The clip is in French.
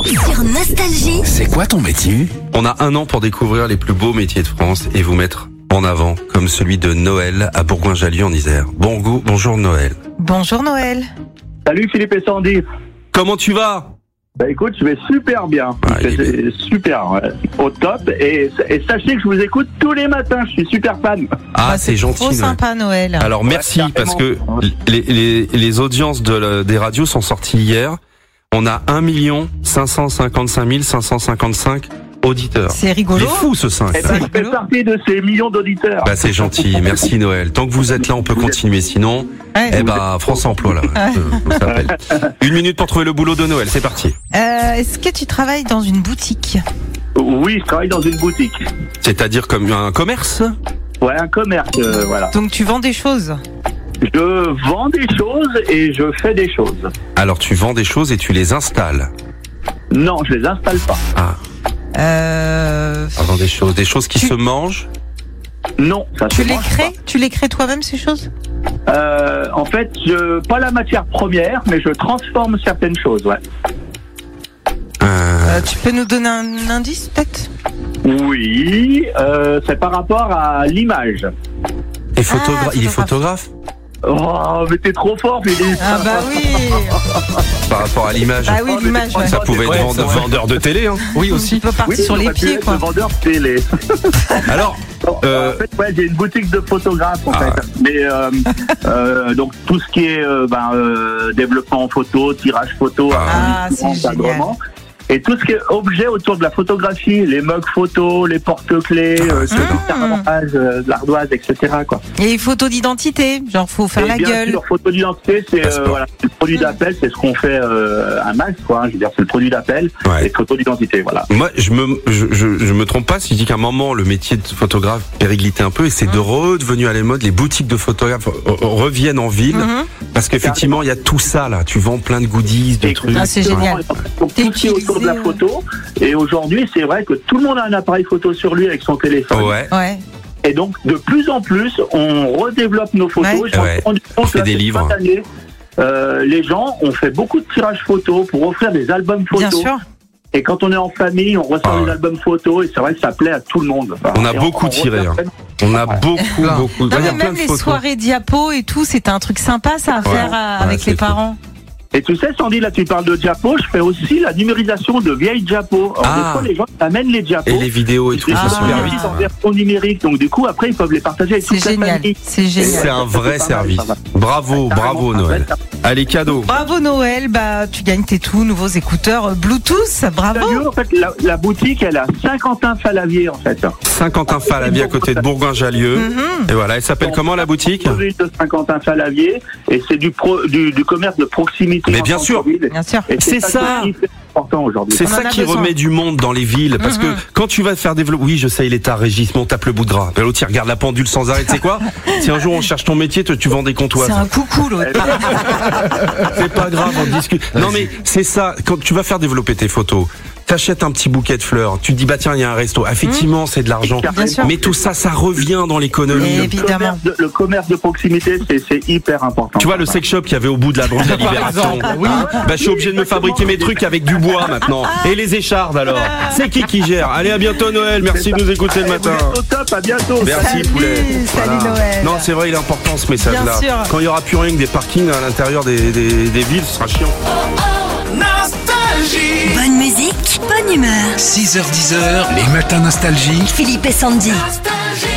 Sur Nostalgie. C'est quoi ton métier? On a 1 an pour découvrir les plus beaux métiers de France et vous mettre en avant, comme celui de Noël à Bourgoin-Jallieu en Isère. Bonjour Noël. Bonjour Noël. Salut Philippe et Sandy. Comment tu vas? Bah écoute, je vais super bien. C'est super, ouais. Au top. Et sachez que je vous écoute tous les matins. Je suis super fan. Ah, c'est gentil. Trop sympa Noël. Alors merci parce que les audiences des radios sont sorties hier. On a 1 555 555 auditeurs. C'est rigolo. Il est fou ce 5. Et ben, je fais partie de ces millions d'auditeurs. Bah c'est gentil, merci Noël. Tant que vous êtes là, on peut continuer. Sinon, France Emploi là, on s'appelle. 1 minute pour trouver le boulot de Noël. C'est parti. Est-ce que tu travailles dans une boutique? Oui, je travaille dans une boutique. C'est-à-dire comme un commerce? Ouais, un commerce, voilà. Donc tu vends des choses? Je vends des choses et je fais des choses. Alors tu vends des choses et tu les installes? Non, je les installe pas. Vends des choses qui se mangent? Non, ça Tu se les mange crées? Tu les crées toi-même ces choses? pas. En fait, pas la matière première, mais je transforme certaines choses, ouais. Tu peux nous donner un indice peut-être? Oui, c'est par rapport à l'image. Il est photographe? Oh, mais t'es trop fort, Philippe. Ah bah oui. Par rapport à l'image. Ah oui, l'image, ouais. Ça pouvait être vendeur de télé, hein. Oui, aussi. Tu peux partir sur les pieds, quoi. Vendeur télé. Alors, En fait, ouais, j'ai une boutique de photographes, en fait. Mais donc tout ce qui est développement en photo, tirage photo, c'est génial. et tout ce qui est objet autour de la photographie, les mugs photos, les porte-clés, l'ardoise, etc. quoi. Et photo d'identité, genre faut faire la bien gueule. Sûr, photo d'identité, c'est le produit d'appel, c'est ce qu'on fait à Max, quoi. Je veux dire, c'est le produit d'appel et photo d'identité, voilà. Moi, je me trompe pas si je dis qu'à un moment le métier de photographe périglitait un peu et c'est redevenu à la mode. Les boutiques de photographes reviennent en ville parce qu'effectivement il y a tout ça là. Tu vends plein de goodies, de trucs. Ah, c'est génial. Donc, tout ce qui est autour de la photo. Et aujourd'hui, c'est vrai que tout le monde a un appareil photo sur lui avec son téléphone. Ouais. Et donc, de plus en plus, on redéveloppe nos photos. On fait des livres. Les gens ont fait beaucoup de tirages photos pour offrir des albums photos. Bien sûr. Et quand on est en famille, on reçoit des albums photos et c'est vrai que ça plaît à tout le monde. On a beaucoup tiré. On a beaucoup. Non, Il y a mais plein même de les photos. soirées diapo et tout, c'est un truc sympa ça à faire avec les parents. Et tu sais, Sandy, là, tu parles de diapos, je fais aussi la numérisation de vieilles diapos. Alors, des fois, les gens amènent les diapos. Et les vidéos et tout, ça super vite. En version numérique, donc du coup, après, ils peuvent les partager avec toute la famille. C'est génial. C'est un vrai service. Bravo Noël. Allez, cadeau. Bravo Noël, tu gagnes tes tout nouveaux écouteurs Bluetooth, bravo. En fait, la boutique, elle a Saint-Quentin-Falavier, en fait. Saint-Quentin-Falavier à côté de Bourgoin-Jallieu. Et voilà, elle s'appelle comment la boutique? De Saint-Quentin-Falavier, et c'est du commerce de proximité. Mais bien sûr. C'est ça. C'est ça qui remet du monde dans les villes. Parce que quand tu vas te faire développer... Oui, je sais, il est tard, Régis, mais on tape le bout de gras. L'autre, il regarde la pendule sans arrêt. Tu sais quoi? Si un jour on cherche ton métier, tu vends des comptoirs. C'est un coucou, l'autre. C'est pas grave, on discute. Non, mais c'est ça. Quand tu vas faire développer tes photos, t'achètes un petit bouquet de fleurs, tu te dis tiens, il y a un resto. Effectivement, c'est de l'argent. Mais tout ça, ça revient dans l'économie. Évidemment. Le commerce de proximité, c'est hyper important. Tu vois le sex shop qu'il y avait au bout de la bande de la Libération. Je suis obligé de me fabriquer mes trucs avec du bois maintenant. Et les échardes alors. C'est qui gère? Allez, à bientôt Noël. Merci de nous écouter le matin. Au top, à bientôt. Merci poulet. Salut Noël. Non, c'est vrai, il est important ce message-là. Bien sûr. Quand il y aura plus rien que des parkings à l'intérieur des villes, ce sera chiant. Nostalgie. Bonne musique, bonne humeur. 6h-10h, les matins nostalgie. Philippe et Sandy. Nostalgie.